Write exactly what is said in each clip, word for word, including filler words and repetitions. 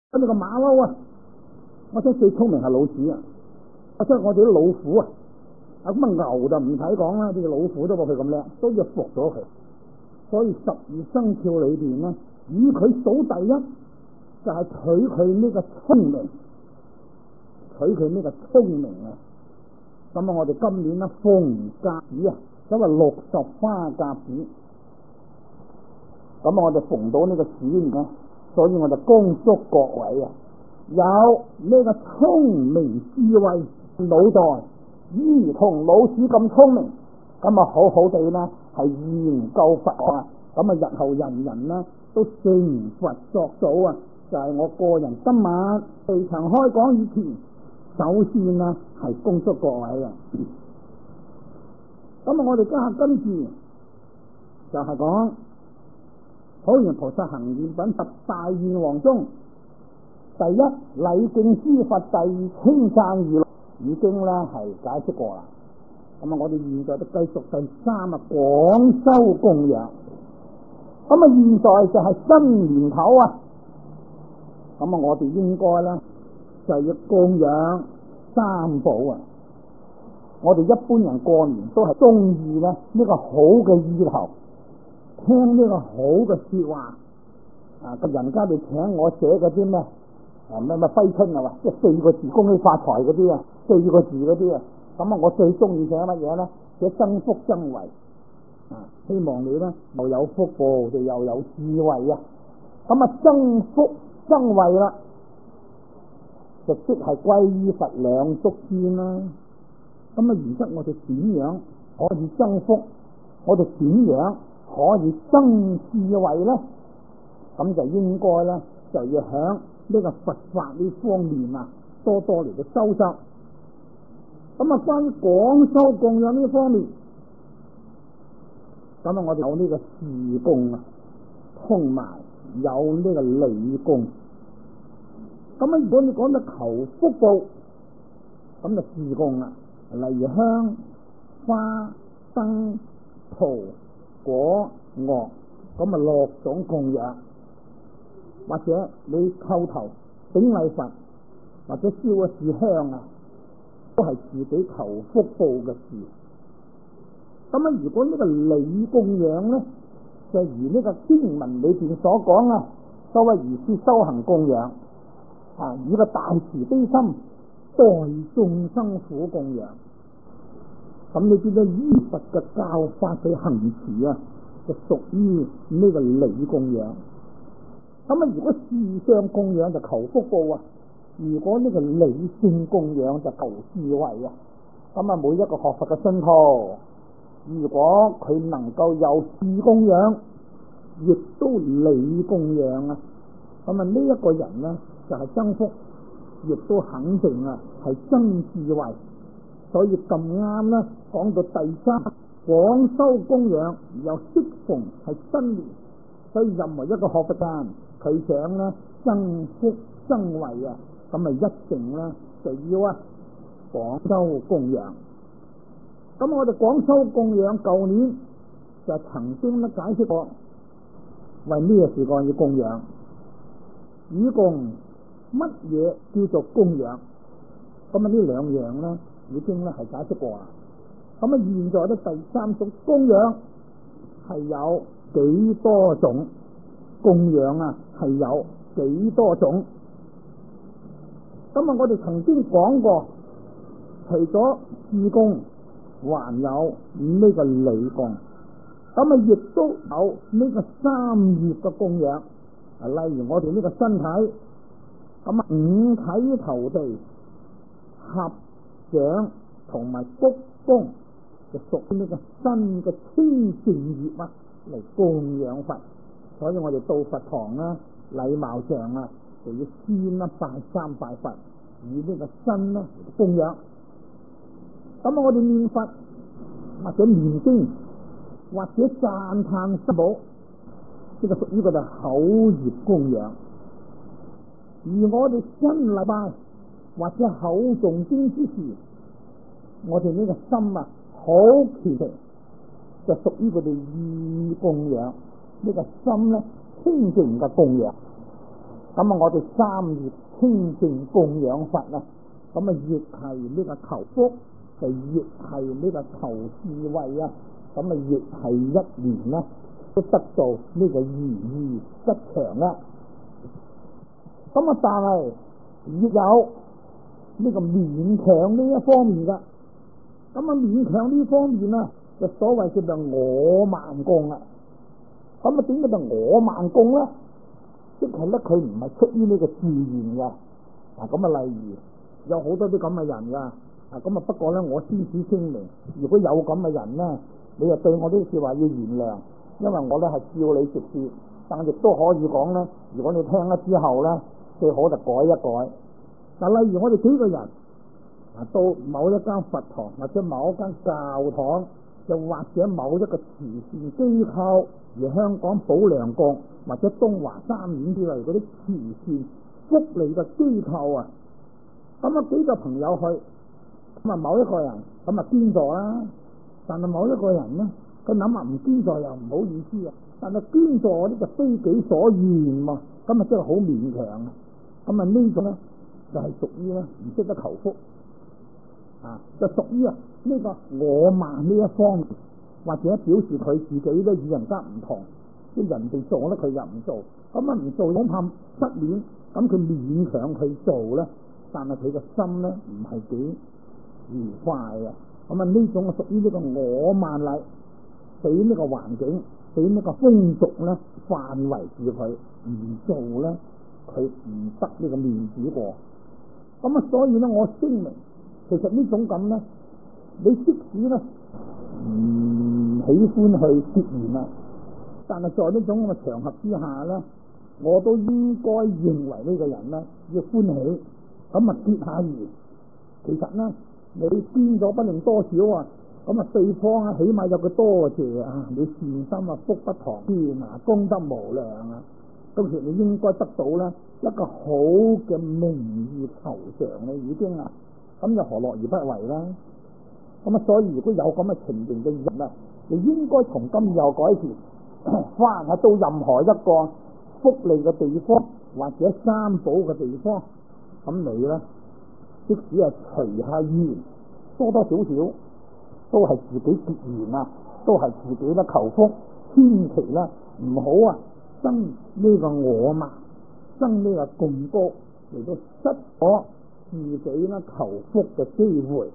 咁你個馬騮啊，我想最聰明係老鼠啊，我想我哋啲老虎啊，啊咁啊牛就唔使講啦，啲老虎都冇佢咁叻，都要服咗佢。所以十二生肖裏邊咧，以佢數第一就係取佢呢個聰明，取佢呢個聰明啊。咁啊，我哋今年咧逢甲子啊，因為六十花甲子，咁啊我哋逢到呢個子年，所以我哋恭祝各位啊，有呢個聰明智慧腦袋，如同老鼠咁聰明，咁啊好好地咧係研究佛學啊，咁啊日後人人咧都成佛作祖啊！就係、是、我個人今晚未曾開講以前，首先呢係恭祝各位啊！咁啊，我哋家下跟住就係講普賢菩薩行願品十大願王中，第一禮敬諸佛，第二稱讚娛樂，已經咧係解釋過啦。咁啊，我哋現在都繼續第三啊廣修供養。咁啊，現在就係新年頭啊，咁啊，我哋應該咧就要供養三寶啊。我哋一般人過年都係中意咧呢個好嘅意頭，聽呢個好嘅說話啊！咁人家哋請我寫嗰啲咩啊咩咩揮春啊嘛，即係四個字恭喜發財嗰啲啊，四個字嗰啲啊。咁啊，我最中意寫乜嘢咧？寫增福增慧啊！希望你咧又有福報，就又有智慧啊！咁啊，增福增慧啦，就即係歸依佛兩足先啦。咁啊，而家我哋點樣可以增福？我哋點樣可以增智慧咧？咁就應該咧，就要響呢個佛法呢方面啊，多多嚟到修習。咁啊，關於廣修供養呢方面，咁啊，我哋有呢個事供啊，同埋有呢個理供。咁啊，如果你講到求福報，咁就事供啊。例如香、花、燈、桃、果、樂，咁啊六種供養，或者你叩頭頂禮佛，或者燒一支香啊，都係自己求福報嘅事。咁啊，如果呢個理供養咧，就如呢個經文裏邊所講啊，所謂如是修行供養啊，以個大慈悲心代眾生苦供養，咁你知道依佛嘅教法去行持啊，就屬於呢個理供養。咁啊，如果事相供養就求福報啊，如果呢個理性供養就求智慧啊。咁啊，每一個學佛嘅信徒，如果佢能夠有事供養，亦都理供養啊，咁啊呢一個人呢，就係、是、增福。亦都肯定啊，係增智慧，所以咁啱啦。講到第三廣修供養，又適逢係新年，所以任何一個學佛人，佢想咧增福增慧啊，咁啊一定咧就要啊廣修供養。咁我哋廣修供養，舊年就曾經咧解釋過，為咩事幹要供養？以共乜嘢叫做供養？咁啊呢兩樣咧已經咧係解釋過啦。咁啊現在咧第三種供養係有幾多種？供養啊係有幾多種？咁啊我哋曾經講過，除咗事供，還有呢個理供。咁啊亦都有呢個三業嘅供養。啊，例如我哋呢個身體。咁啊，五體投地、合掌同埋鞠躬，就屬於呢個身嘅清淨業啊，嚟供養佛。所以我哋到佛堂啊，禮貌上啊，就要先啦拜三拜佛，以呢個身啦嚟供養。咁啊，我哋念佛或者念經或者讚歎三寶，呢個屬於個就口業供養。而我哋新禮拜或者口誦經之時，我哋呢個心啊好虔誠，就屬於佢哋意供養。呢個心咧清淨嘅供養。 咁啊，我哋三業清淨供養佛啊，咁啊亦係呢個求福，就亦係呢個求智慧啊，咁啊亦係一年啦，都得到呢個如意吉祥啦。咁啊，但係亦有呢個勉強呢一方面噶。咁啊，勉強呢方面啊，就所謂叫做我慢供啊。咁啊，點解就我慢供咧？即係咧，佢唔係出於呢個自然噶。嗱，咁啊，例如有好多啲咁嘅人噶。啊，咁啊，不過咧，我先此聲明，如果有咁嘅人咧，你就對我啲說話要原諒，因為我咧係照你直說，但亦都可以講咧，如果你聽咗之後咧，最好就改一改。嗱，例如我哋幾個人。到某一間佛堂或者某一間教堂，又或者某一個慈善機構，而香港保良局或者東華三院之類嗰啲慈善福利嘅機構啊，咁啊幾個朋友去，咁啊某一個人咁啊捐助啦，但係某一個人呢，佢諗下唔捐助又唔好意思啊，但係捐助嗰啲就非己所願嘛，咁啊真係好勉強啊，咁啊呢種咧就係屬於咧唔識得求福。啊，就屬於啊呢個我慢呢一方面，或者表示佢自己咧與人家唔同，即係人哋做咧佢又唔做，咁啊唔做恐怕失面，咁佢勉強佢做咧，但係佢個心咧唔係幾愉快嘅，咁啊呢種啊屬於呢個我慢禮，俾呢個環境，俾呢個風俗咧範圍住佢，唔做咧佢唔得呢個面子過，咁啊所以咧我聲明。其實呢種咁咧，你即使咧唔喜歡去結緣啊，但係在呢種咁嘅場合之下咧，我都應該認為呢個人咧要歡喜，咁啊結下緣。其實咧，你捐咗不論多少啊，咁啊對方啊起碼有個多謝啊，你善心啊福不唐捐啊，功德無量啊，到時你應該得到咧一個好嘅名譽酬償咧，已經啊。咁又何樂而不為啦？咁啊，所以如果有咁嘅情形嘅人啊，你應該從今以後改善，翻下到任何一個福利嘅地方或者三寶嘅地方，咁你咧，即使係隨下緣，多多少少都係自己結緣啊，都係自己咧求福，千祈咧唔好啊生呢個我慢，生呢個共高嚟到失咗自己咧求福嘅機會，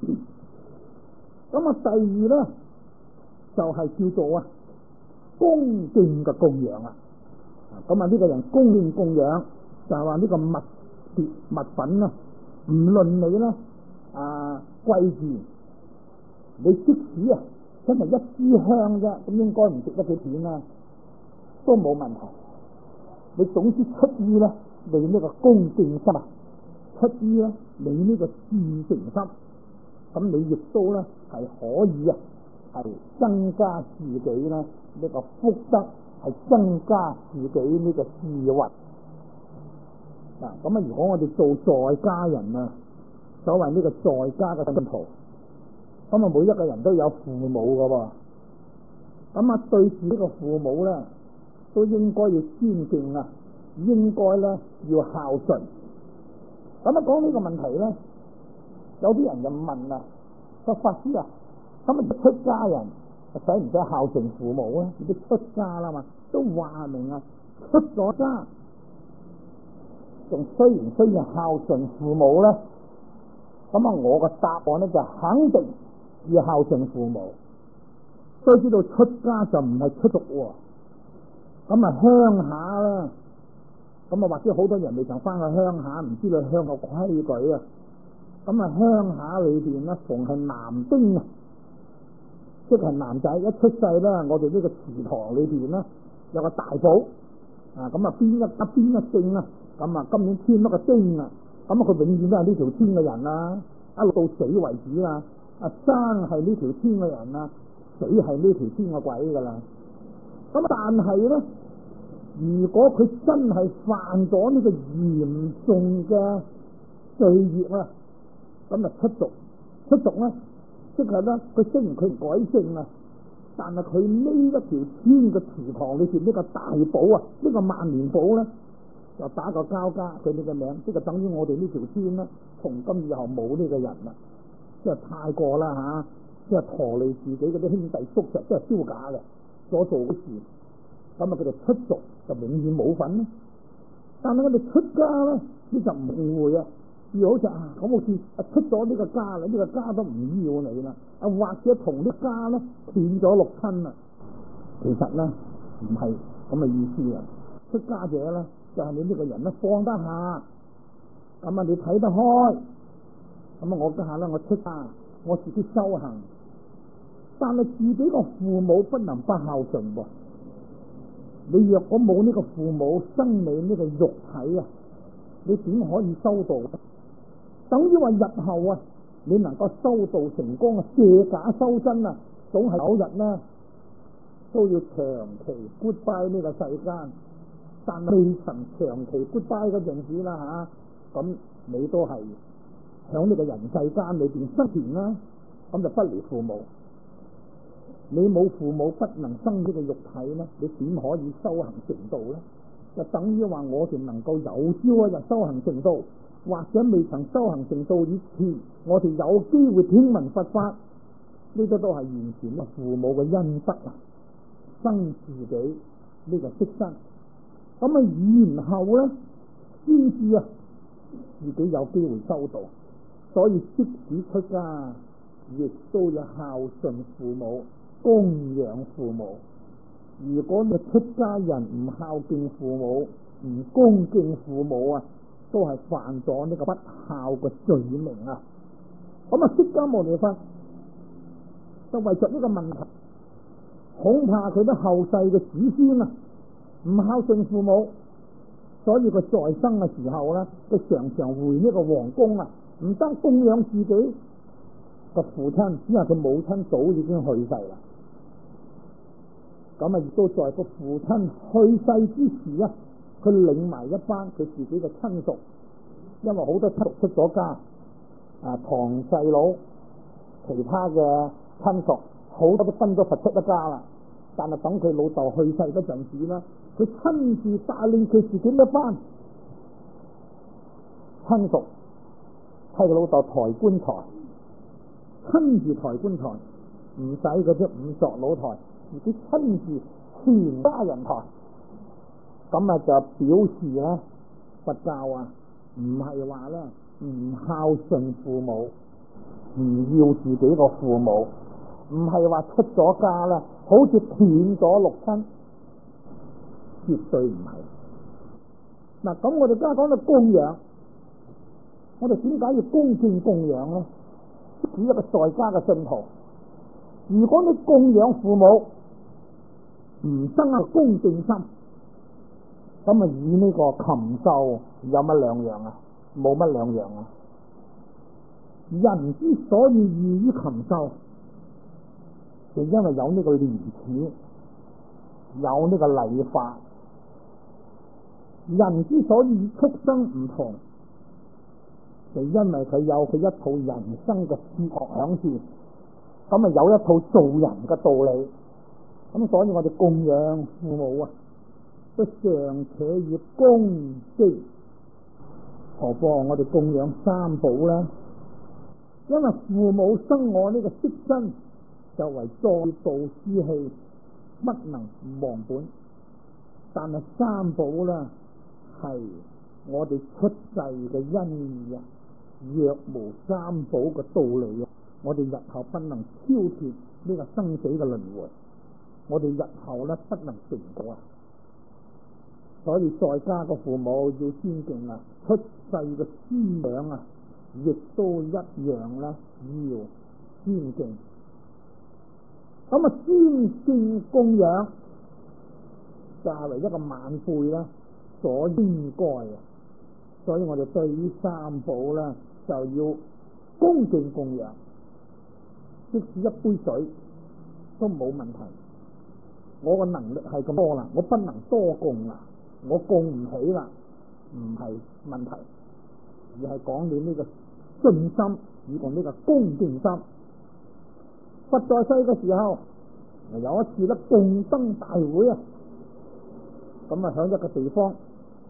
咁啊第二咧就係、是、叫做啊恭敬嘅供養啊，咁啊呢個人恭敬供養就係話呢個物別物品啊，唔論你咧啊貴賤，你即使啊真係一支香啫，咁應該唔值得幾錢啦，都冇問題。你總之出於咧你呢個恭敬心啊。出於咧你呢個至誠心，咁你亦都咧係可以啊，係增加自己咧呢個福德，係增加自己呢個智慧。嗱，咁啊，如果我哋做在家人啊，所謂呢個在家嘅信徒，咁啊，每一個人都有父母噶喎，咁啊，對住呢個父母咧，都應該要尊敬啊，應該咧要孝順。咁啊，講呢個問題咧，有啲人就問啊，個法師啊，咁啊出家人使唔使孝順父母咧？你都出家啦嘛，都話明啊，出咗家，仲需唔需要孝順父母咧？咁啊，我個答案咧就肯定要孝順父母。都知道出家就唔係出俗喎，咁啊鄉下啦。咁啊，或者好多人未曾翻去鄉下，唔知道鄉下規矩啊。咁啊，鄉下裏邊咧，逢係男丁啊，即係男仔一出世咧，我哋呢個祠堂裏邊咧有個大寶啊。咁啊，邊一得邊一姓啊，咁啊，今年添咗個丁啊，咁啊，佢永遠都係呢條村嘅人啦，一路到死為止啊。啊，生係呢條村嘅人啊，死係呢條村嘅鬼噶啦。咁但係咧，如果佢真係犯咗呢個嚴重嘅罪業啊，咁啊出俗，出俗咧，即係咧，佢雖然佢唔改姓啊，但係佢呢一條村嘅祠堂裏邊呢個大寶啊，呢個萬年寶咧， 又打個交加佢哋嘅名，即係等於我哋呢條村啦，從今以後冇呢個人啦，即係太過啦吓，即係陀利自己嗰啲兄弟叔侄，即係燒假嘅所做嘅事，咁啊佢哋出族就永遠冇份啦。但係我哋出家咧，呢就唔誤會啊，要好似啊咁好似啊出咗呢個家啦，呢、這個家都唔要你啦，啊或者同啲家咧斷咗六親啦，其實咧唔係咁嘅意思啊。出家者咧就係、是、你呢個人咧放得下，咁啊你睇得開，咁啊我家下咧我出家，我自己修行，但係自己個父母不能不孝順喎。你若果冇呢個父母生你呢個肉體啊，你點可以修道？等於話日後啊，你能夠修道成功啊，借假修真啊，總係有日咧都要長期 goodbye 呢個世間。但係未曾長期 goodbye 嗰陣時啦吓，咁、啊、你都係響呢個人世間裏邊生存啦，咁就不離父母。你冇父母不能生呢個肉體咧，你點可以修行成道咧？就等於話我哋能夠有朝一日修行成道，或者未曾修行成道以前，我哋有機會聽聞佛法，呢個都係完全啊父母嘅恩德啊，生自己呢個色身，咁啊然後咧先至啊自己有機會修道。所以即使出家，亦都要孝順父母，供養父母。如果你出家人唔孝敬父母，唔恭敬父母啊，都係犯咗呢個不孝嘅罪名啊！咁啊，釋迦牟尼佛就為着呢個問題，恐怕佢啲後世嘅子孫啊唔孝順父母，所以佢在生嘅時候咧，佢常常回呢個皇宮啊，唔得供養自己個父親，因為佢母親早已經去世啦。咁啊，亦都在個父親去世之時啊，佢領埋一班佢自己嘅親屬，因為好多親屬出咗家，啊堂細佬，其他嘅親屬好多都分咗佛出咗家啦。但係等佢老豆去世嗰陣時啦，佢親自帶領佢自己一班親屬替佢老豆抬棺材，親自抬棺材，唔使嗰啲五座老抬。自己親自全家人抬，咁啊就表示咧佛教啊唔係話咧唔孝順父母，唔要自己個父母，唔係話出咗家啦好似斷咗六親，絕對唔係。嗱，咁我哋家講到供養，我哋點解要恭敬供養咧？只一個在家嘅信徒，如果你供養父母唔生啊恭敬心，咁啊與呢個禽獸有乜兩樣啊？冇乜兩樣啊！人之所以異於禽獸，就因為有呢個廉恥，有呢個禮法。人之所以與畜生唔同，就因為佢有佢一套人生嘅哲學響處，咁啊有一套做人嘅道理。咁所以我哋供養父母啊，都尚且要恭敬，何況我哋供養三寶啦？因為父母生我呢個色身，就為再造之器，不能忘本。但係三寶啦，係我哋出世嘅恩義啊，若無三寶嘅道理啊，我哋日後不能超脫呢個生死嘅輪迴。我哋日後咧不能成果啊！所以在家嘅父母要尊敬啊，出世嘅師長啊，亦都一樣啦，要尊敬。咁啊，尊敬供養，作為一個晚輩啦，所應該啊。所以我哋對於三寶啦，就要恭敬供養，即使一杯水都冇問題。我個能力係咁多啦，我不能多供啦，我供唔起啦，唔係問題，而係講你呢個信心以及呢個恭敬心。佛在世嘅時候，有一次咧供燈大會啊，咁啊響一個地方，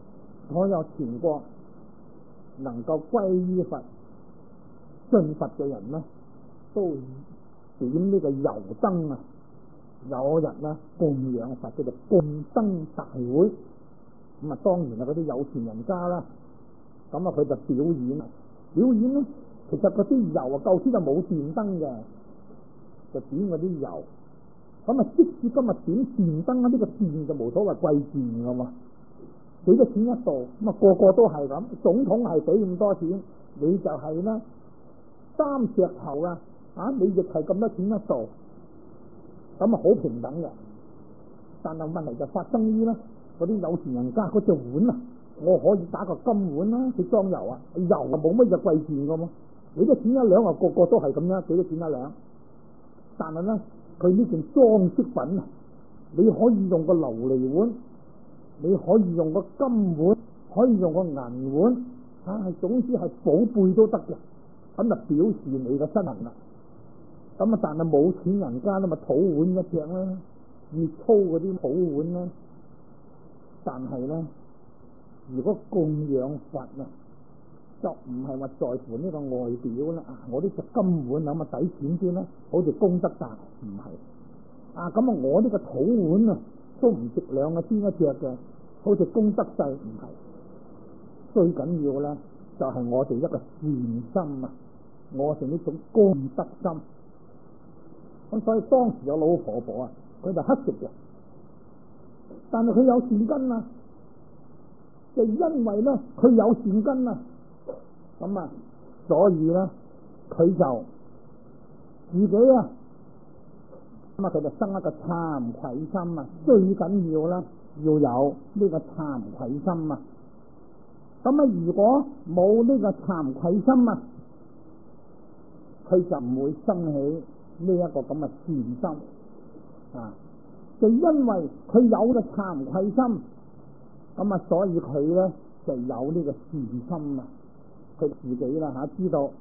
所有全國能夠歸依佛、信佛嘅人呢，都點呢個油燈啊！有日呢供養佛，叫做供燈大會。咁啊，當然啊，嗰啲有錢人家啦，咁啊佢就表演，表演呢，其實嗰啲油啊，舊時就冇電燈嘅，就點嗰啲油。咁啊，即使今日點電燈啊，呢個電就冇所謂貴電噶嘛，幾多錢一度？咁啊，個個都係咁，總統係俾咁多錢，你就係啦，三石頭啊，啊，你亦係咁多錢一度，咁啊好平等嘅。但係問題就發生於咧，嗰啲有錢人家嗰隻碗啊，我可以打個金碗啦，佢裝油啊，油啊冇乜嘢貴電噶嘛，幾多錢一兩啊，個個都係咁樣，幾多錢一兩？但係咧，佢呢件裝飾品啊，你可以用個琉璃碗，你可以用個金碗，可以用個銀碗，啊，總之係寶貝都得嘅，咁就表示你嘅身份啦。咁啊，但係冇錢人家咧，咪土碗一隻啦，越粗嗰啲土碗啦。但係咧，如果供養佛啊，就唔係話在乎呢個外表啦。啊，我呢隻金碗咁啊抵錢啲啦，好似功德大，唔係。啊，咁啊，我呢個土碗啊，都唔值兩個錢一隻嘅，好似功德細，唔係。最緊要咧，就係、是、我哋一個善心啊，我哋呢種功德心。咁所以當時有老婆婆啊，佢就乞食嘅，但係佢有善根啊，就因為咧佢有善根啊，咁啊，所以咧佢就自己啊，咁啊佢就生一個慚愧心啊，最緊要啦，要有呢個慚愧心啊。咁啊，如果冇呢個慚愧心啊，佢就唔會生起呢一個咁嘅善心啊。就因為佢有個慚愧心，咁啊，所以佢咧就有呢個善心啊。佢自己啦吓、啊，知道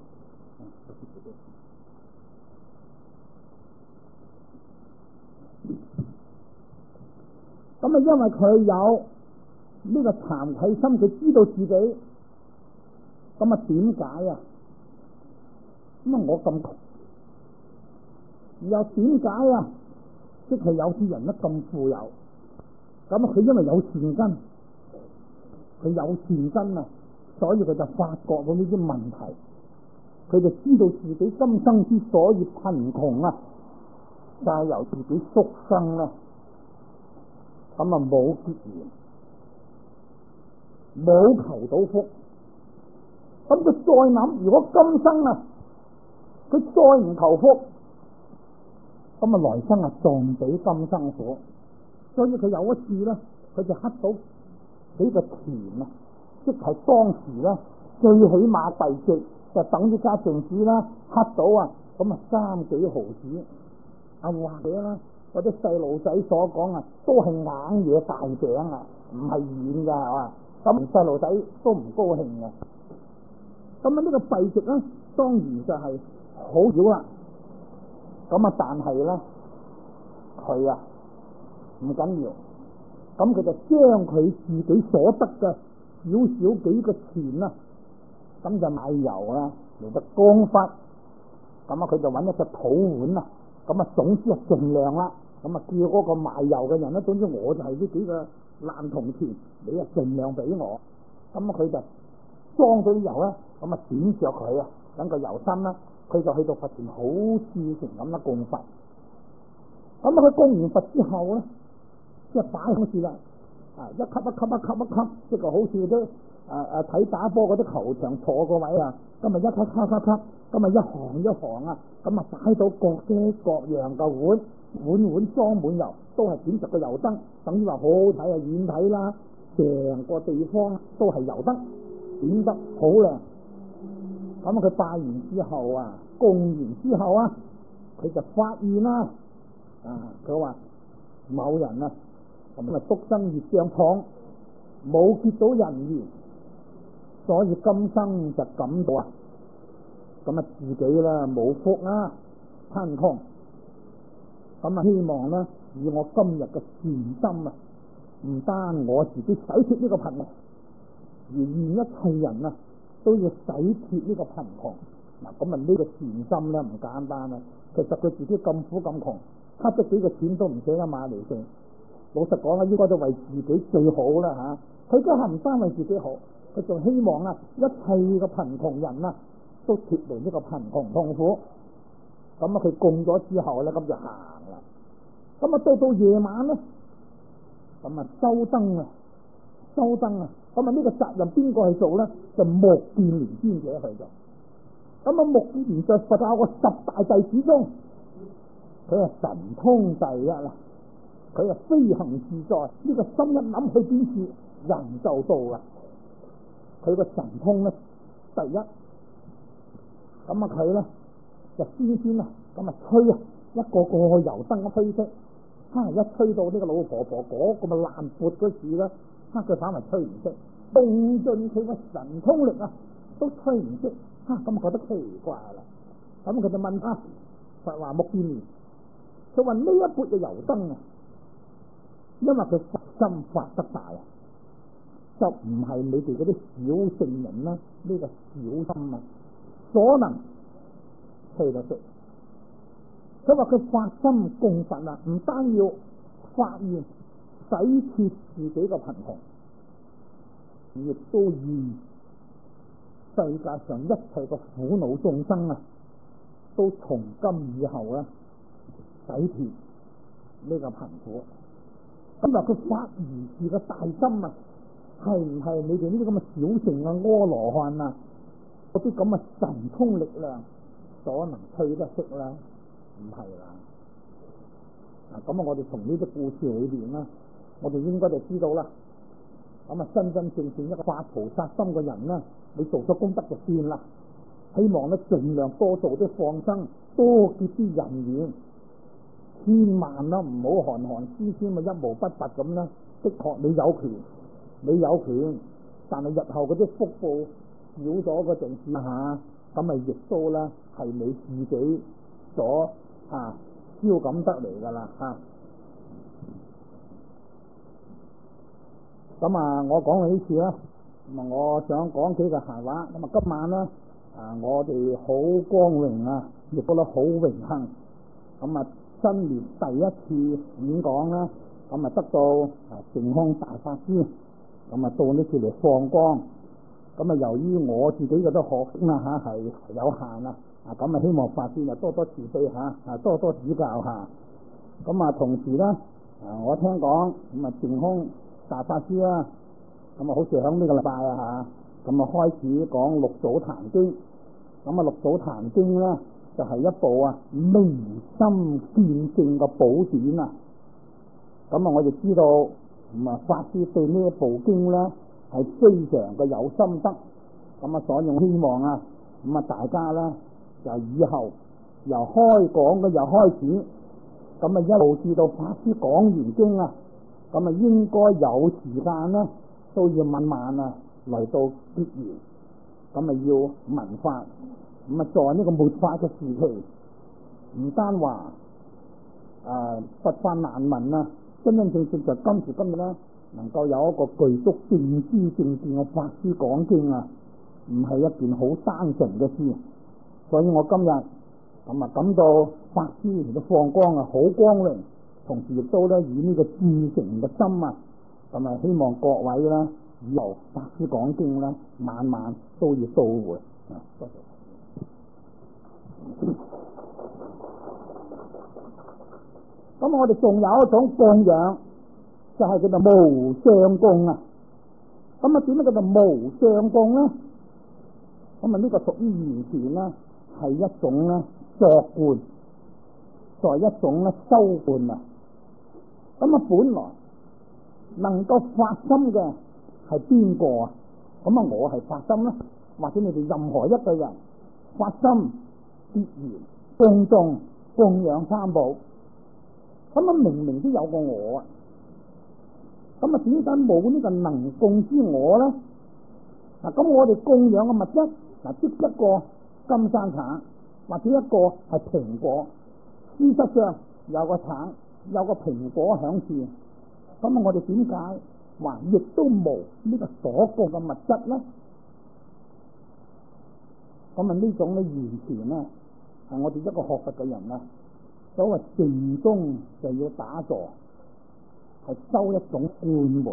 咁啊，因為佢有呢個慚愧心，佢知道自己咁啊，點解啊？咁啊，我咁窮，又點解啊？即係有啲人咧咁富有，咁啊，佢因為有善根，佢有善根啊，所以佢就發覺到呢啲問題，佢就知道自己今生之所以貧窮啊，就係由自己宿生啦，咁啊冇結緣，冇求到福，咁佢再諗，如果今生啊，佢再唔求福，咁啊來生啊仲比今生苦，所以佢有一次咧，佢就乞到幾個錢啊，即係當時咧最起碼幣值就等於家政子啦，乞到啊咁啊三幾毫子啊，或者啦嗰啲細路仔所講啊，都係硬嘢大餅啊，唔係軟噶係嘛，咁細路仔都唔高興嘅。咁啊呢個幣值咧，當然就係好少啦。咁啊，但係咧，佢啊唔緊要，咁佢就將佢自己所得嘅少少幾個錢啦，咁就買油啦嚟得供佛。咁啊，佢就揾一隻土碗啊，咁啊總之係盡量啦。咁啊叫嗰個賣油嘅人咧，總之我就係呢幾個爛銅錢，你啊盡量俾我。咁啊佢就裝咗啲油啦，咁啊點着佢啊，等個油身啦。佢就去到佛前好似成咁啦供佛，咁啊佢供完佛之後咧，即係擺好似啦，啊一級一級一級一級，即係好似啲誒誒睇打波嗰啲球場坐個位啊，咁啊一級級級級，咁啊一行一行啊，咁啊擺到各式各樣嘅碗，碗碗裝滿油，都係點着個油燈，等於話好好睇啊，遠睇啦，成個地方都係油燈，點得好靚。咁佢拜完之後啊，供完之後啊，佢就發現啦，啊，佢話某人啊，咁啊宿生業障重，冇結到人緣，所以今生就感到啊，咁啊自己啦冇福啦，貪空，咁啊希望咧以我今日嘅善心啊，唔單我自己洗脫呢個貧， 而願一切人啊都要洗脱呢個貧窮。嗱，咁啊呢個善心咧唔簡單啦。其實佢自己咁苦咁窮，乞咗幾個錢都唔捨得買嚟食。老實講啦，應該都為自己最好啦嚇。佢梗係唔單為自己好，佢仲希望啊一切嘅貧窮人啊都脱離呢個貧窮痛苦。咁啊佢供咗之後咧，咁就行啦。咁啊到到夜晚咧，咁啊收燈啊，收燈啊。咁啊呢個責任邊個去做咧？就目犍連尊者去做。咁啊目犍連在佛教個十大弟子中，佢係神通第一啦。佢係飛行自在，呢、這個心一諗去邊處，人就到啦。佢個神通咧第一。咁啊佢咧就先先啊，咁啊吹啊，一個個油燈吹熄，哈一吹到呢個老婆婆嗰咁啊爛撥嗰時咧，哈佢反為吹唔熄，動盡佢個神通力啊，都吹唔熄，哈咁啊覺得奇怪啦。咁佢就問啊佛話目犍連，佢話呢一撥嘅油燈啊，因為佢發心發得大啊，就唔係你哋嗰啲小聖人啦，呢、這個小心啊所能吹得熄。佢話佢發心供佛啊，唔單要發現洗脱自己嘅貧窮，亦都以世界上一切嘅苦惱眾生啊，都從今以後啊洗脱呢個貧苦。咁話佢發如是嘅大心啊，係唔係你哋呢啲咁嘅小乘啊、阿羅漢啊嗰啲咁嘅神通力量所能吹得熄啦？唔係啦。嗱，咁啊，我哋從呢啲故事裏邊啦，我哋應該就知道啦。咁啊，真真正正一個發菩薩心嘅人啦，你做咗功德就算啦。希望咧盡量多做啲放生，多結啲人緣，千萬啦唔好寒寒絲絲咪一毛不拔咁啦。的確你有權，你有權，但係日後嗰啲福報少咗嗰陣時嚇，咁咪亦都啦係你自己所啊招感得嚟噶啦嚇。咁啊，我講到呢次啦，咁啊，我想講幾個閒話。咁啊，今晚咧啊，我哋好光榮啊，亦都咧好榮幸。咁啊，新年第一次演講啦，咁啊得到啊淨空大法師，咁啊到呢次嚟放光。咁啊，由於我自己嘅都學識啦嚇係有限啦，啊咁啊希望法師啊多多慈悲嚇，啊多多指教下。咁啊，同時咧啊，我聽講咁啊淨空大法師啦，咁啊好似響呢個禮拜啊嚇，咁啊開始講六祖壇經。咁啊六祖壇經咧就係、是、一部啊明心見性嘅寶典啊。咁啊我就知道咁啊法師對呢一部經咧係非常嘅有心得。咁啊所以我希望啊咁啊大家咧就以後由開講嘅又開始，咁啊一路至到法師講完經啊，咁啊應該有時間咧都要慢慢啊嚟到結緣，咁啊要聞法。咁啊在呢個末法嘅時期，唔單話啊佛法難聞啊，真真正正就今時今日咧能夠有一個具足正知正見嘅法師講經啊，唔係一件好單純嘅事。所以我今日咁啊感到法師嘅放光啊好光榮，同時亦都咧以呢個至誠嘅心啊，咁啊希望各位啦以後法師講經啦，晚晚都要到會啊。多謝。咁我哋仲有一種供養，就係、是、叫做無相供啊。咁啊點樣叫做無相供咧？咁啊呢個屬於完全咧係一種咧作觀，在一種咧修觀啊。咁啊本來能夠發心嘅係邊個啊？咁啊我係發心啦，或者你哋任何一個人發心結緣共眾供養三寶。咁啊明明都有個我啊，咁啊點解冇呢個能供之我咧？嗱，咁我哋供養嘅物質，嗱，即一個金山橙或者一個係蘋果，事實上有個橙有個蘋果響處，咁啊我哋點解還亦都無呢個所供嘅物質咧。咁啊呢種咧完全咧係我哋一個學佛嘅人啦，所謂靜中就要打坐，係修一種觀門。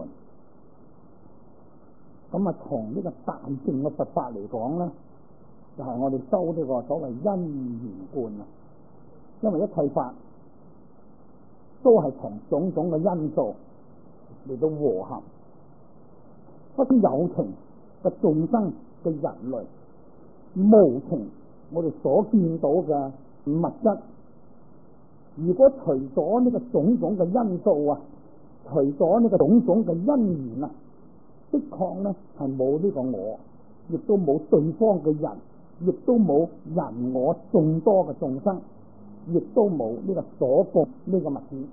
咁啊從呢個大乘嘅佛法嚟講咧，就係、是、我哋修呢個所謂因緣觀啊。因為一切法都係從種種嘅因素嚟到和合，不啲有情嘅眾生嘅人類，無情我哋所見到嘅物質，如果除咗呢個種種嘅因素啊，除咗呢個種種嘅因緣啊，的確咧係冇呢個我，亦都冇對方嘅人，亦都冇人我眾多嘅眾生，亦都冇呢個所供呢個物件。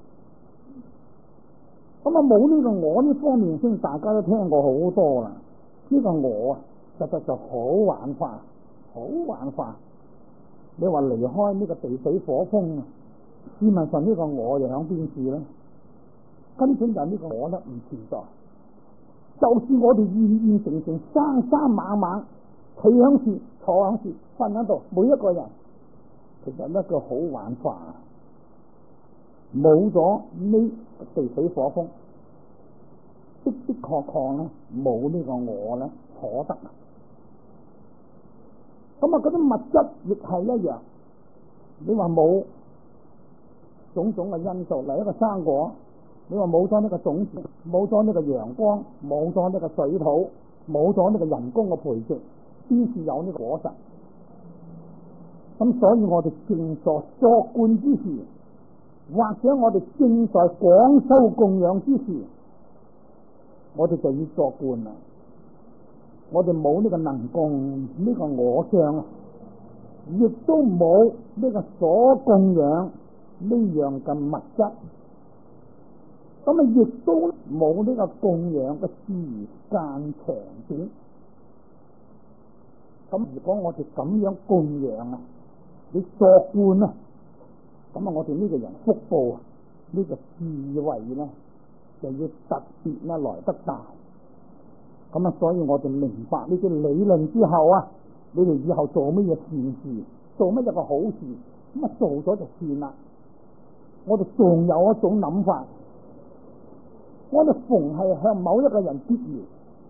咁啊冇呢個我呢方面先，大家都聽過好多啦。呢、這個我啊，實際就好玩化，好玩化。你話離開呢個地水火風啊，試問上呢個我又響邊處咧？根本就呢個我咧唔存在。就算我哋現現成成生生猛猛企響處、坐響處、瞓喺度，每一個人其實呢個好玩化，冇咗呢地水火風，的的確確咧冇呢個我咧可得。咁啊嗰啲物質亦係一樣，你話冇種種嘅因素嚟一個生果，你話冇咗呢個種子，冇咗呢個陽光，冇咗呢個水土，冇咗呢個人工嘅培植，先至有呢個果實。咁所以我哋正在作觀之時，或者我哋正在廣修供養之時，我哋就要作觀啦。我哋冇呢個能供呢個我相啊，亦都冇呢個所供養呢樣嘅物質，咁啊亦都冇呢個供養嘅時間長短。咁如果我哋咁樣供養啊，你作觀啊，咁啊我哋呢個人福報啊，呢個智慧咧就要特別咧來得大。咁啊，所以我哋明白呢啲理論之後啊，你哋以後做乜嘢善事，做乜嘢個好事，咁啊做咗就算啦。我哋仲有一種諗法，我哋逢係向某一個人結緣，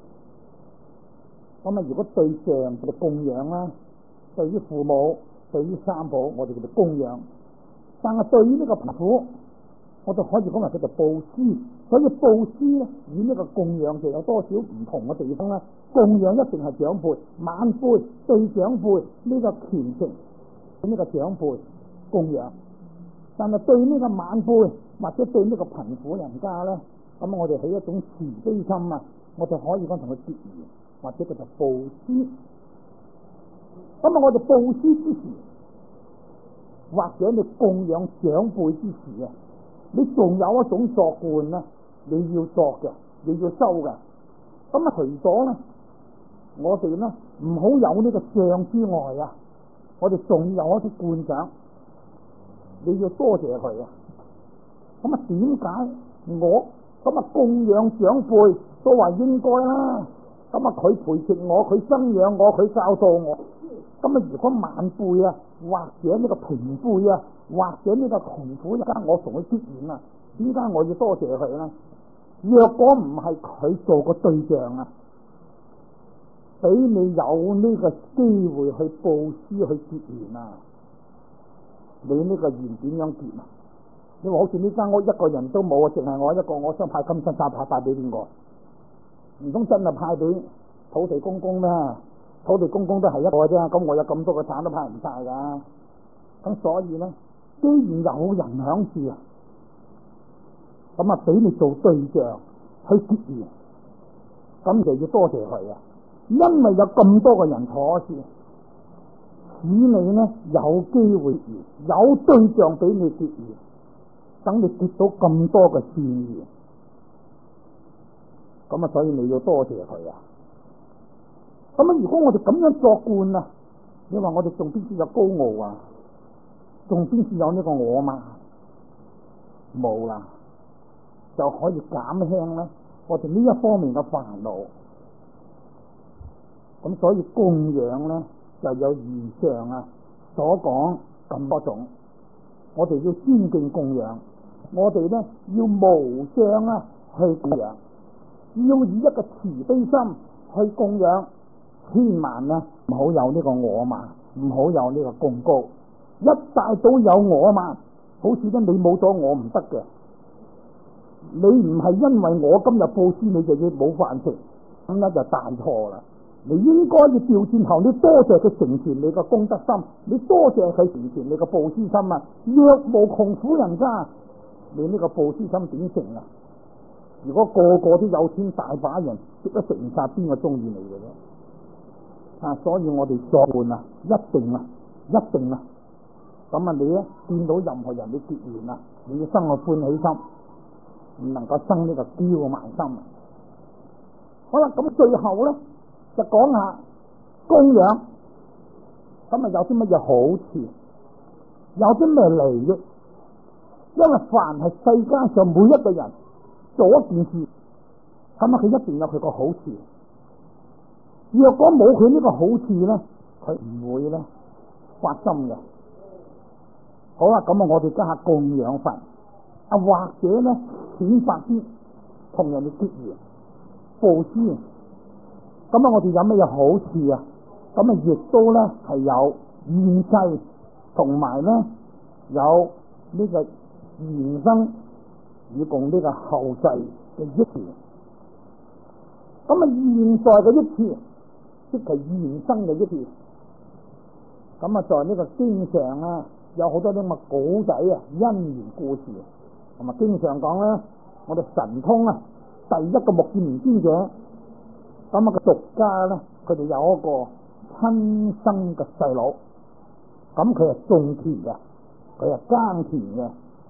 咁啊如果對象佢哋供養啦，對於父母、對於三寶，我哋叫做供養。但係對於呢個貧苦，我哋可以講話佢就布施。所以布施咧，與呢個供養就有多少唔同嘅地方啦。供養一定係長輩、晚輩對長輩呢個虔誠，呢個長輩供養。但係對呢個晚輩或者對呢個貧苦人家咧，咁我哋起一種慈悲心啊，我哋可以講同佢結緣，或者佢就布施。咁啊，我哋布施之時，或者你供養長輩之時啊，你仲有一種作觀咧，你要作嘅，你要修嘅。咁啊，除咗咧，我哋咧唔好有呢個相之外啊，我哋仲有一啲觀想，你要多謝佢啊。咁啊，點解我咁啊供養長輩都話應該啦？咁啊，佢培植我，佢生養我，佢教導我。咁啊，如果晚輩啊，或者呢個平輩啊，或者呢個窮苦人家，我同佢結緣啊，點解我要多謝佢咧？若果唔係佢做個對象啊，俾你有呢個機會去布施去結緣啊，你呢個緣點樣結啊？你話好似呢間屋一個人都冇啊，淨係我一個，我想派金身債派派俾邊個？唔通真係派俾土地公公咩？土地公公都係一個啫，咁我有咁多個產都派唔晒噶。咁所以咧，既然有人響住啊，咁啊俾你做對象去結緣，咁就要多謝佢啊。因為有咁多個人坐住，使你咧有機會有對象俾你結緣，等你結到咁多嘅善緣，咁啊所以你要多謝佢啊。咁啊！如果我哋咁樣作觀啊，你話我哋仲邊處有高傲啊？仲邊處有呢個我嘛？冇啦，就可以減輕咧。 我哋呢一方面嘅煩惱。咁所以供養咧就有以上啊所講咁多種，我哋要尊敬供養，我哋咧要無相啊去供養，要以一個慈悲心去供養，千萬咧唔好有呢個我慢，唔好有呢個貢高。一大到有我慢，好似咧你冇咗我唔得嘅，你唔係因為我今日布施你就要冇飯食，咁咧就大錯啦。你應該要調轉頭，你多謝佢成全你個功德心，你多謝佢成全你個布施心啊！若無窮苦人家，你呢個布施心點成啊？如果個個都有錢大把人食得食唔晒，邊個中意你嘅啫？啊！所以我哋作伴啊，一定啊，一定啊！咁啊，你咧見到任何人你結緣啊，你要生個歡喜心，唔能夠生呢個驕慢心。好啦，咁最後咧。就講下供養，咁啊有啲乜嘢好處，有啲咩利益？因為凡係世間上每一個人做一件事，咁啊佢一定有佢個好處。若果冇佢呢個好處咧，佢唔會咧發心嘅。好啦，咁啊我哋家下供養佛，啊或者咧顯發啲同人哋結緣布施。咁啊，我哋有乜嘢好處啊？咁啊，亦都咧係有現世同埋咧有呢個現生以共呢個後世嘅益處。咁啊，現在嘅益處即係現生嘅益處。咁啊，在呢個經上啊，有好多啲咁嘅古仔啊、因緣故事，同埋經常講咧，我哋神通啊，第一個目犍連尊者。咁啊個俗家咧，佢哋有一個親生嘅細佬，咁佢係種田嘅，佢係耕田嘅，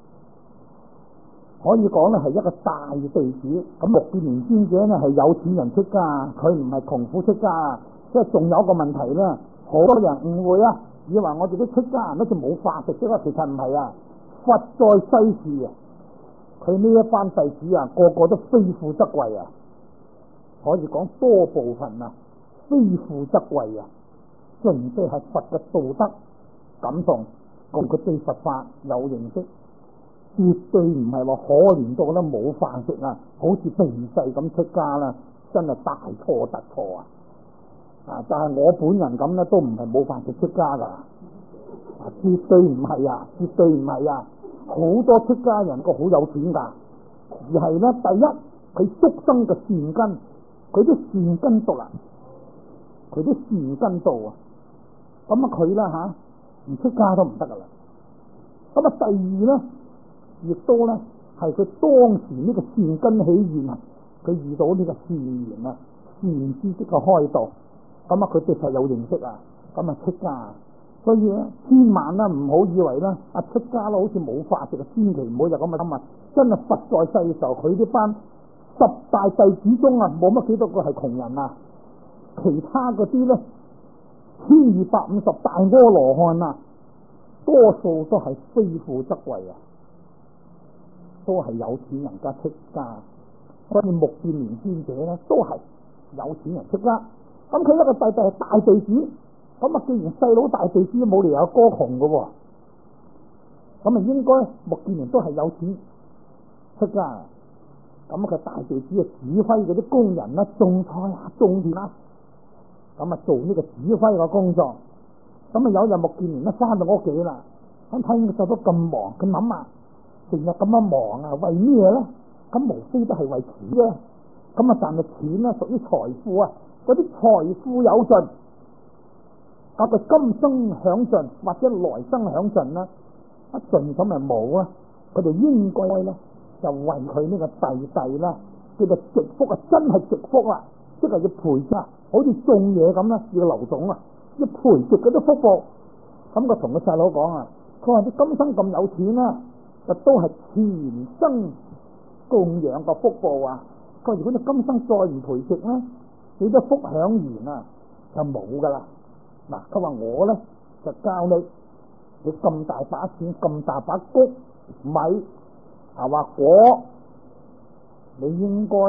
可以講咧係一個大地主。咁目犍連尊者咧係有錢人出家，佢唔係窮苦出家。即係仲有一個問題咧，好多人誤會啊，以為我哋啲出家人咧就冇飯食，其實唔係啊。佛在世時啊，佢呢一班弟子啊，個個都非富則貴啊。可以講多部分啊，非富則貴啊，純粹係佛嘅道德感動，咁佢對佛法有認識，絕對唔係話可憐到咧冇飯食啊，好似避世咁出家啦，真係大錯特錯啊！啊，但係我本人咁咧，都唔係冇飯食出家噶，啊，絕對唔係啊，絕對唔係啊，好多出家人個好有錢噶，而係咧第一佢宿生嘅善根。佢啲善根獨立，佢啲善根道啊，咁啊佢啦吓，唔出家都唔得噶啦。咁啊第二咧，亦都咧係佢當時呢個善根起現啊，佢遇到呢個善緣啊，善知識嘅開導，咁啊佢對佛有認識啊，咁啊出家。所以咧，千萬啦唔好以為咧啊出家咯，好似冇法食啊，千祈唔好有咁嘅諗啊！真係佛在世嘅時候，佢呢班十大弟子中啊，冇乜幾多個係窮人啊，其他嗰啲咧，千二百五十大阿羅漢啊，多數都係非富則貴啊，都係有錢人家出家。所以目犍連尊者咧，都係有錢人出家。咁佢一個弟弟係大弟子，咁啊，既然細佬大弟子都冇理由歌窮噶喎，咁啊，應該目犍連都係有錢出家。咁佢大弟子啊，指揮嗰啲工人啦，種菜啊，種田啊，咁啊做呢個指揮嘅工作。咁啊有日目犍連咧翻到屋企啦，咁睇佢做到咁忙，佢諗啊，成日咁樣忙啊，為咩咧？咁無非都係為錢啫。咁啊但係錢咧屬於財富啊，嗰啲財富有盡，啊佢今生享盡或者來生享盡啦，一盡咁咪冇啊，佢哋應該咧。就為佢呢個弟弟啦，叫做植福啊，真係植福啦，即係要培植，好似種嘢咁啦，要留種啊，要培植嗰啲福報。咁佢同個細佬講啊，佢話你今生咁有錢啦，就都係前生供養個福報啊。佢話如果你今生再唔培植咧，你啲福享完啊，就冇噶啦。嗱，佢話我咧就教你，你咁大把錢，咁大把谷米。係話果，你應該咧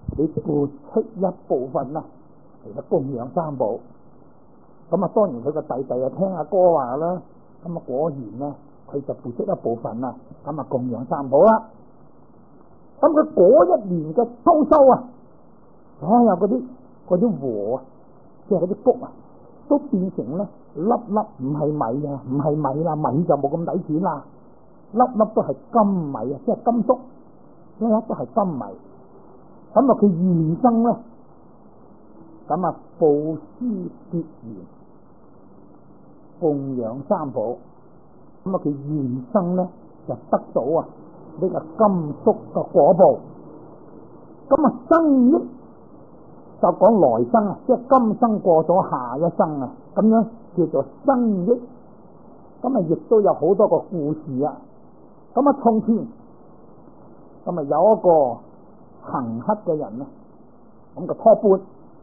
你撥出一部分啦，其實供養三寶。咁啊，當然佢個弟弟啊聽阿哥話啦，咁啊果然咧，佢就撥出一部分啦，咁啊供養三寶啦。咁佢嗰一年嘅秋收啊，所有嗰啲嗰啲禾啊，即係嗰啲穀啊，都變成咧粒粒唔係米啊，唔係米啦，米就冇咁抵錢啦，粒粒都係金米啊，即係甘肅，粒粒都係金米。咁啊，佢現生咧，咁啊布施結緣，供養三寶。咁啊，佢現生咧就得到啊呢個甘肅嘅果報。咁啊，生益就講來生啊，即係今生過咗下一生啊，咁樣叫做生益。咁啊，亦都有好多個故事啊。咁啊，從前咁啊有一個行乞嘅人啊，咁個拖缽。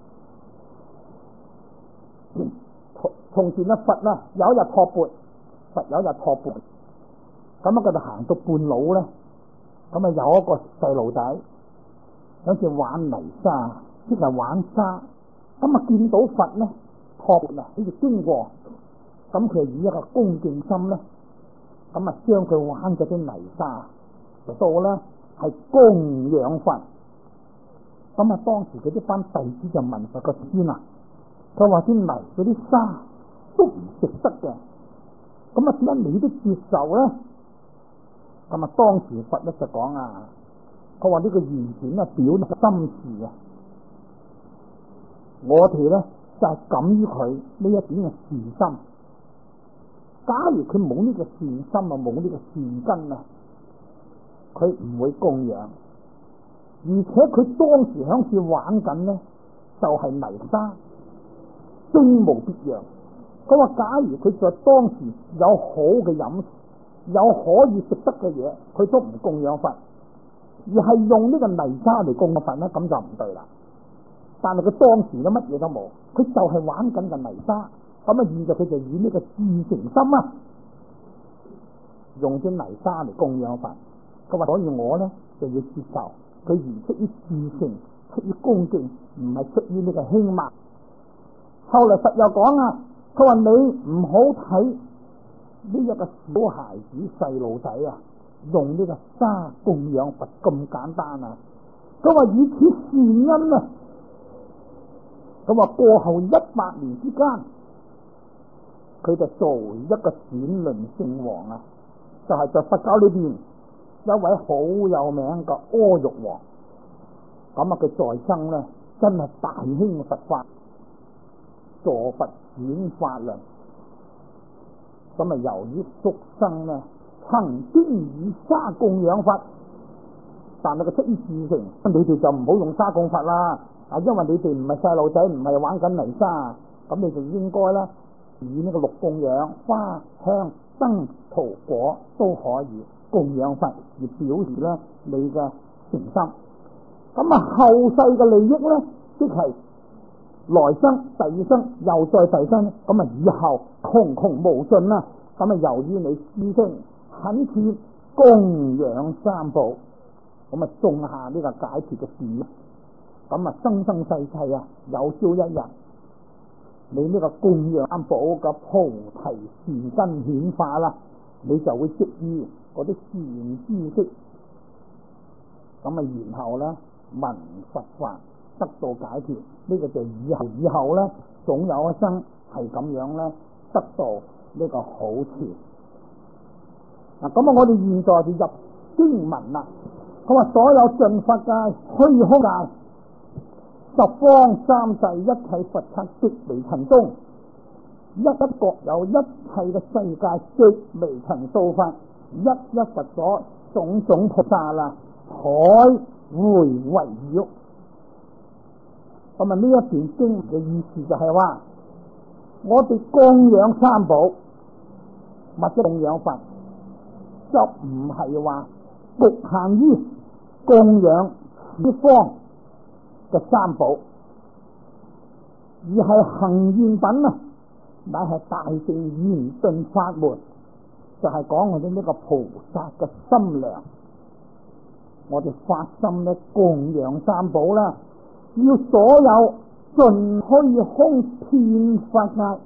從前嘅佛啊，有一日拖缽，佛有一日拖缽。咁啊，佢就行到半路咧，咁啊有一個細路仔，好似玩泥沙，即係玩沙。咁啊見到佛咧拖缽啊，好似經過，咁佢以一個恭敬心咧，咁啊將佢玩咗啲泥沙，就到咧係供養佛。咁啊當時佢啲班弟子就問佛個先啊，佢話啲泥嗰啲沙都唔食得嘅，咁啊點解你都接受咧？咁啊當時佛咧就講啊，佢話呢個完全啊表心事啊，我哋咧就係感於佢呢一點嘅善心。假如佢冇呢個善心啊，冇呢個善根啊，佢唔會供養。而且佢當時響處玩緊咧，就係、是、泥沙，並無別樣。佢話假如佢在當時有好嘅飲食，有可以食得嘅嘢，佢都唔供養佛，而係用呢個泥沙嚟供養佛咧，咁就唔對啦。但係佢當時咧乜嘢都冇，佢就係玩緊個泥沙。咁啊，現在佢就以呢個至誠心啊，用啲泥沙嚟供養佛。佢話所以我咧就要接受。佢而出於至誠，出於恭敬，唔係出於呢個輕慢。後來佛又講啊，佢話你唔好睇呢一個小孩子細路仔啊，用呢個沙供養佛咁簡單啊。佢話以此善因啊，佢話過後一百年之間，佢就做一個轉輪聖王啊，就係、是、在佛教裏邊。一位好有名嘅阿育王，咁啊佢在生咧真係大興佛法，助佛轉法輪。咁啊由於宿生咧曾經以沙供養佛，但係佢出於至誠，你哋就唔好用沙供佛啦，啊因為你哋唔係細路仔，唔係玩緊泥沙，咁你就應該咧以呢個六供養花香燈桃果都可以供養佛，而表示咧你嘅誠心。咁啊後世嘅利益咧，即係來生、第二生又再第生，咁啊以後窮窮無盡啦。咁啊由於你師兄懇切供養三寶，咁啊種下呢個解脫嘅事，咁啊生生世世啊有朝一日，你呢個供養三寶嘅菩提善根顯化啦，你就會積於嗰啲善知識，咁啊然後咧聞佛法得到解脫，呢、這個就以後以後咧總有一生係咁樣咧得到呢個好處。嗱咁啊，我哋現在就入經文啦。佢話所有盡佛界、虛空界、十方三世一切佛剎極微塵中，一一各有一切嘅世界極微塵數法。一一佛所種種菩薩啦，海會圍繞。咁啊呢一段經嘅意思就係話，我哋供養三寶或者供養佛，就唔係話局限於供養此方嘅三寶，而係行願品啊，乃係大乘圓頓法門。就係講我哋呢個菩薩嘅心量， 我哋發心咧供養三寶啦，要所有盡虛空遍法界，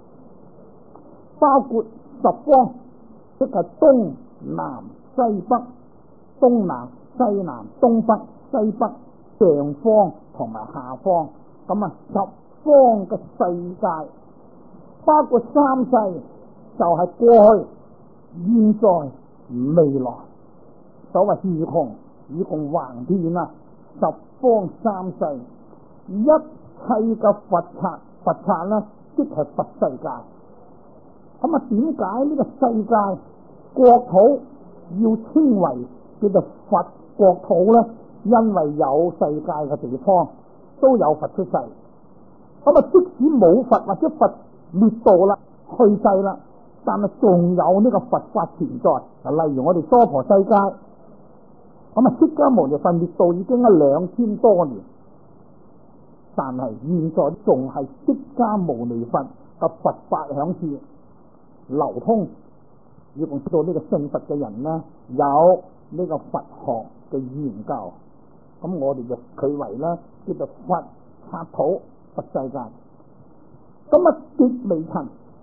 包括十方，即係東南西北、東南西南、東北西北、上方同埋下方，咁啊十方嘅世界，包括三世，就係過去、現在、未來。所謂虛空以共橫遍啊，十方三世，一切嘅佛剎，佛剎呢，即係佛世界。咁啊，點解呢個世界國土要稱為叫做佛國土呢？因為有世界嘅地方都有佛出世。咁啊，即使冇佛或者佛滅度啦、去世啦，但係仲有呢個佛法存在。例如我哋娑婆世界，咁啊，釋迦牟尼佛滅度已經係兩千多年，但係現在仲係釋迦牟尼佛嘅佛法響處流通。要講知道呢個信佛嘅人呢，有呢個佛學嘅研究，咁我哋就佢為咧叫做佛剎土佛世界。咁啊，極微塵，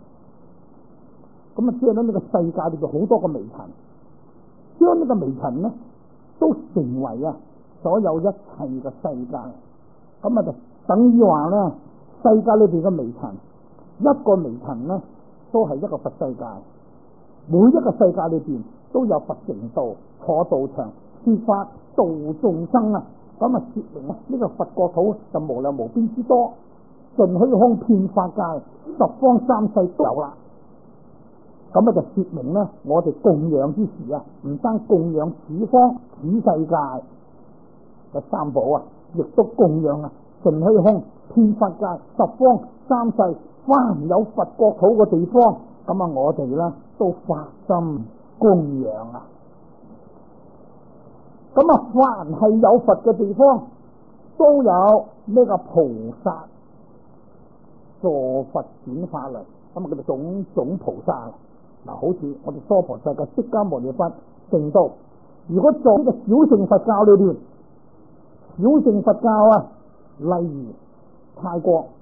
咁啊，即係咧呢個世界裏邊好多個微塵，將呢個微塵呢都成為啊所有一切嘅世界。咁啊就等於話咧，世界裏邊嘅微塵，一個微塵呢都係一個佛世界。每一個世界裏邊都有佛成道，坐道場說法度眾生啊！咁啊，說明啊呢個佛國土就無量無邊之多，盡虛空遍法界，十方三世都有啦。咁啊就說明呢，我哋供養之時啊，唔單供養此方此世界嘅三寶啊，亦都供養啊盡虛空遍法界，十方三世凡有佛國土嘅地方，咁啊我哋呢都發心供養啊。咁啊，凡係有佛嘅地方，都有呢個菩薩助佛轉化嚟，咁啊叫做種種菩薩。嗱，好似我哋娑婆世界釋迦牟尼佛成道，如果做呢個小乘佛教裏邊，小乘佛教啊，例如泰國